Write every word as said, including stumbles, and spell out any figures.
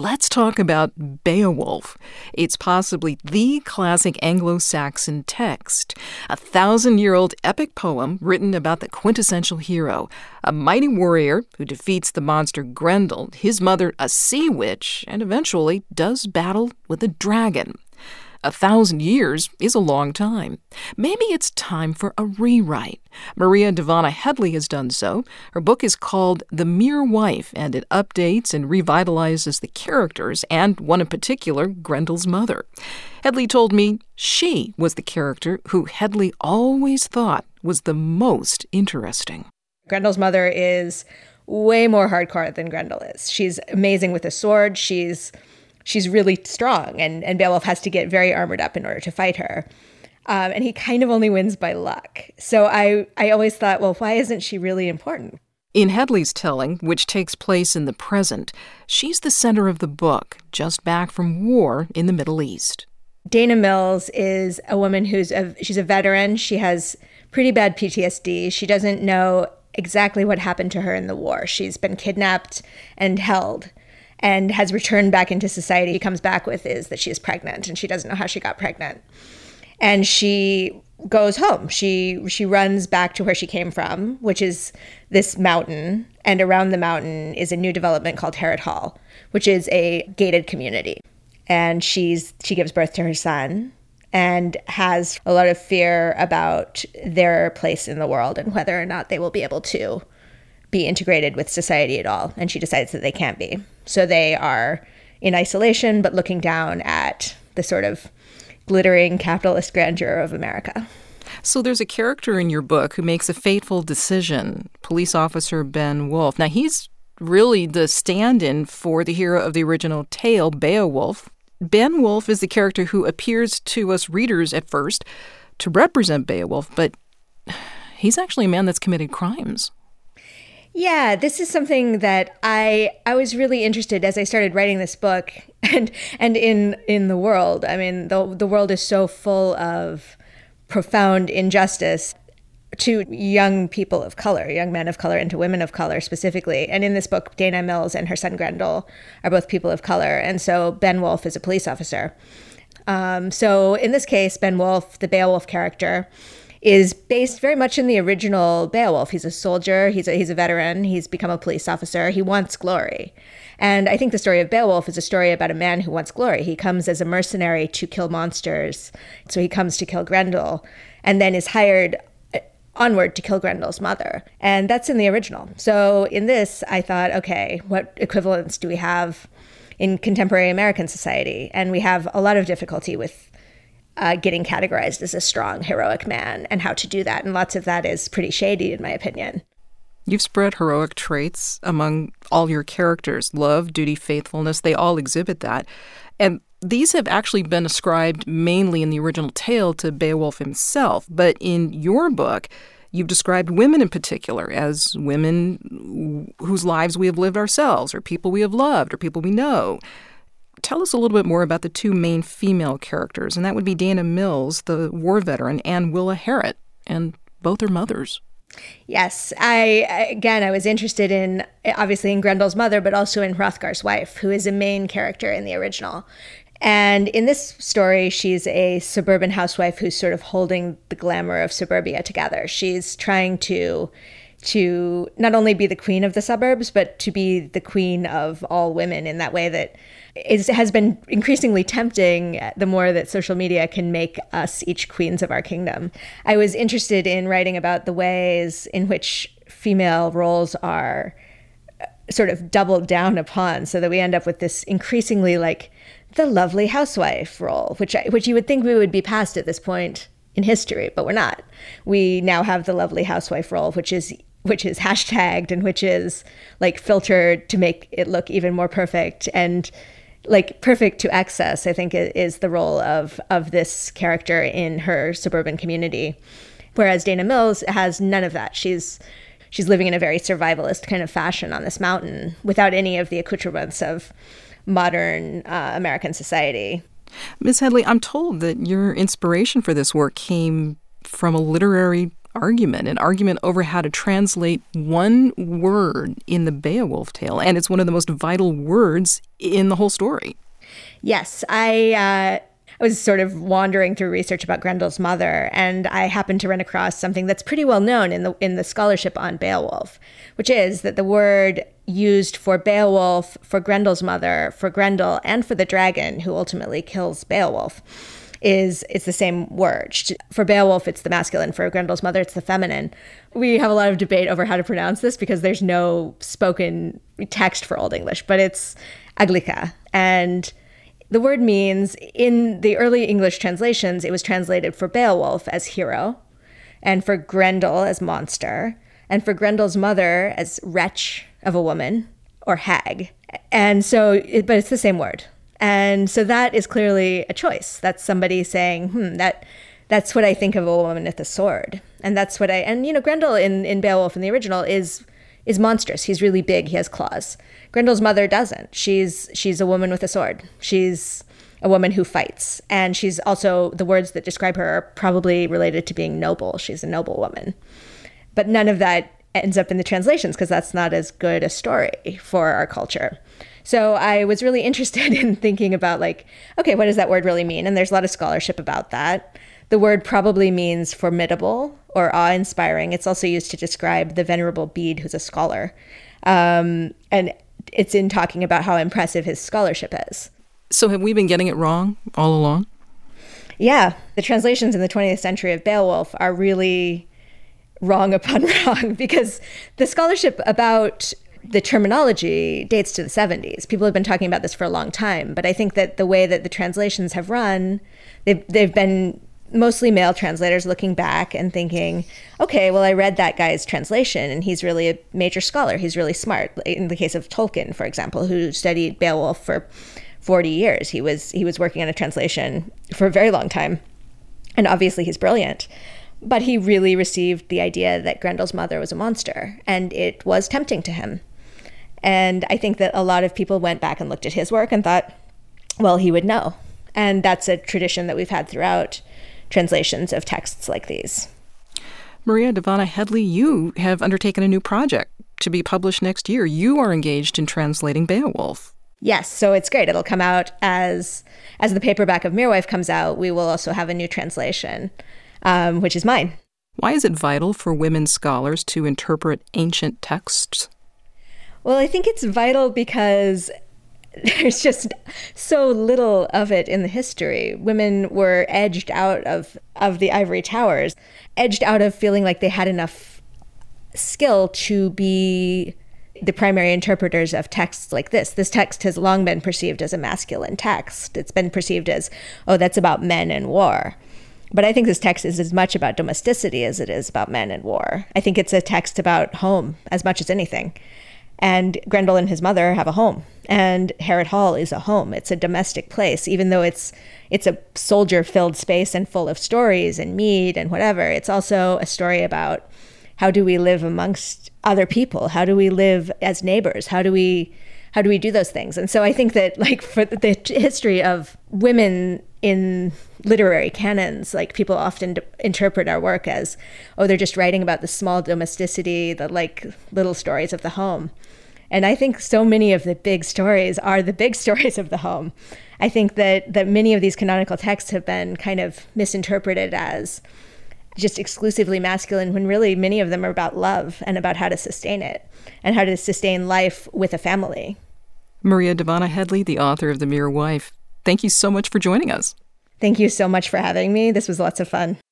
Let's talk about Beowulf. It's possibly the classic Anglo-Saxon text, a thousand-year-old epic poem written about the quintessential hero, a mighty warrior who defeats the monster Grendel, his mother a sea witch, and eventually does battle with a dragon. A thousand years is a long time. Maybe it's time for a rewrite. Maria Dahvana Headley has done so. Her book is called The Mere Wife, and it updates and revitalizes the characters, and one in particular, Grendel's mother. Headley told me she was the character who Headley always thought was the most interesting. Grendel's mother is way more hardcore than Grendel is. She's amazing with a sword. She's She's really strong, and, and Beowulf has to get very armored up in order to fight her. Um, and he kind of only wins by luck. So I, I always thought, well, why isn't she really important? In Headley's telling, which takes place in the present, she's the center of the book, just back from war in the Middle East. Dana Mills is a woman who's a, she's a veteran. She has pretty bad P T S D. She doesn't know exactly what happened to her in the war. She's been kidnapped and held, and has returned back into society. She comes back with is that she is pregnant, and she doesn't know how she got pregnant. And she goes home. She she runs back to where she came from, which is this mountain. And around the mountain is a new development called Harrod Hall, which is a gated community. And she's she gives birth to her son and has a lot of fear about their place in the world and whether or not they will be able to be integrated with society at all. And she decides that they can't be. So they are in isolation, but looking down at the sort of glittering capitalist grandeur of America. So there's a character in your book who makes a fateful decision, police officer Ben Wolf. Now, he's really the stand-in for the hero of the original tale, Beowulf. Ben Wolf is the character who appears to us readers at first to represent Beowulf, but he's actually a man that's committed crimes. Yeah, this is something that I I was really interested as I started writing this book and and in in the world. I mean, the the world is so full of profound injustice to young people of color, young men of color, and to women of color specifically. And in this book, Dana Mills and her son Grendel are both people of color. And so Ben Wolf is a police officer. Um, so in this case, Ben Wolf, the Beowulf character, is based very much in the original Beowulf. He's a soldier, he's a, he's a veteran, he's become a police officer, he wants glory. And I think the story of Beowulf is a story about a man who wants glory. He comes as a mercenary to kill monsters, so he comes to kill Grendel, and then is hired onward to kill Grendel's mother. And that's in the original. So in this, I thought, okay, what equivalents do we have in contemporary American society? And we have a lot of difficulty with Uh, getting categorized as a strong, heroic man, and how to do that. And lots of that is pretty shady, in my opinion. You've spread heroic traits among all your characters. Love, duty, faithfulness, they all exhibit that. And these have actually been ascribed mainly in the original tale to Beowulf himself. But in your book, you've described women in particular as women whose lives we have lived ourselves, or people we have loved, or people we know. Tell us a little bit more about the two main female characters, and that would be Dana Mills, the war veteran, and Willa Harrod, and both are mothers. Yes. I, again, I was interested in, obviously, in Grendel's mother, but also in Hrothgar's wife, who is a main character in the original. And in this story, she's a suburban housewife who's sort of holding the glamour of suburbia together. She's trying to to not only be the queen of the suburbs, but to be the queen of all women in that way that is, has been increasingly tempting the more that social media can make us each queens of our kingdom. I was interested in writing about the ways in which female roles are sort of doubled down upon, so that we end up with this increasingly like the lovely housewife role, which I, which you would think we would be past at this point in history, but we're not. We now have the lovely housewife role, which is which is hashtagged and which is like filtered to make it look even more perfect, and like perfect to excess, I think, is the role of of this character in her suburban community. Whereas Dana Mills has none of that. She's she's living in a very survivalist kind of fashion on this mountain without any of the accoutrements of modern uh, American society. Miz Headley, I'm told that your inspiration for this work came from a literary argument, an argument over how to translate one word in the Beowulf tale, and it's one of the most vital words in the whole story. Yes, I uh, I was sort of wandering through research about Grendel's mother, and I happened to run across something that's pretty well known in the in the scholarship on Beowulf, which is that the word used for Beowulf, for Grendel's mother, for Grendel, and for the dragon who ultimately kills Beowulf is it's the same word. For Beowulf, it's the masculine. For Grendel's mother, it's the feminine. We have a lot of debate over how to pronounce this because there's no spoken text for Old English, but it's Aglica. And the word means, in the early English translations, it was translated for Beowulf as hero, and for Grendel as monster, and for Grendel's mother as wretch of a woman or hag. And so, it, but it's the same word. And so that is clearly a choice. That's somebody saying, hmm, that that's what I think of a woman with a sword. And that's what I, and you know, Grendel in, in Beowulf in the original is is monstrous. He's really big. He has claws. Grendel's mother doesn't. She's she's a woman with a sword. She's a woman who fights. And she's also, the words that describe her are probably related to being noble. She's a noble woman. But none of that ends up in the translations because that's not as good a story for our culture. So I was really interested in thinking about, like, okay, what does that word really mean? And there's a lot of scholarship about that. The word probably means formidable or awe-inspiring. It's also used to describe the Venerable Bede, who's a scholar. Um, and it's in talking about how impressive his scholarship is. So have we been getting it wrong all along? Yeah. The translations in the twentieth century of Beowulf are really wrong upon wrong because the scholarship about the terminology dates to the seventies. People have been talking about this for a long time, but I think that the way that the translations have run, they've, they've been mostly male translators looking back and thinking, okay, well, I read that guy's translation and he's really a major scholar. He's really smart. In the case of Tolkien, for example, who studied Beowulf for forty years, he was he was working on a translation for a very long time. And obviously he's brilliant. But he really received the idea that Grendel's mother was a monster, and it was tempting to him. And I think that a lot of people went back and looked at his work and thought, well, he would know. And that's a tradition that we've had throughout translations of texts like these. Maria Dahvana Headley, you have undertaken a new project to be published next year. You are engaged in translating Beowulf. Yes, so it's great. It'll come out as as the paperback of Mirwife comes out. We will also have a new translation, um, which is mine. Why is it vital for women scholars to interpret ancient texts? Well, I think it's vital because there's just so little of it in the history. Women were edged out of, of the ivory towers, edged out of feeling like they had enough skill to be the primary interpreters of texts like this. This text has long been perceived as a masculine text. It's been perceived as, oh, that's about men and war. But I think this text is as much about domesticity as it is about men and war. I think it's a text about home as much as anything. And Grendel and his mother have a home. And Harrod Hall is a home. It's a domestic place. Even though it's it's a soldier-filled space and full of stories and mead and whatever, it's also a story about how do we live amongst other people? How do we live as neighbors? How do we how do we do those things? And so I think that, like, for the history of women in literary canons, like, people often d- interpret our work as, oh, they're just writing about the small domesticity, the, like, little stories of the home. And I think so many of the big stories are the big stories of the home. I think that that many of these canonical texts have been kind of misinterpreted as just exclusively masculine, when really many of them are about love and about how to sustain it and how to sustain life with a family. Maria Dahvana Headley, the author of The Mere Wife, thank you so much for joining us. Thank you so much for having me. This was lots of fun.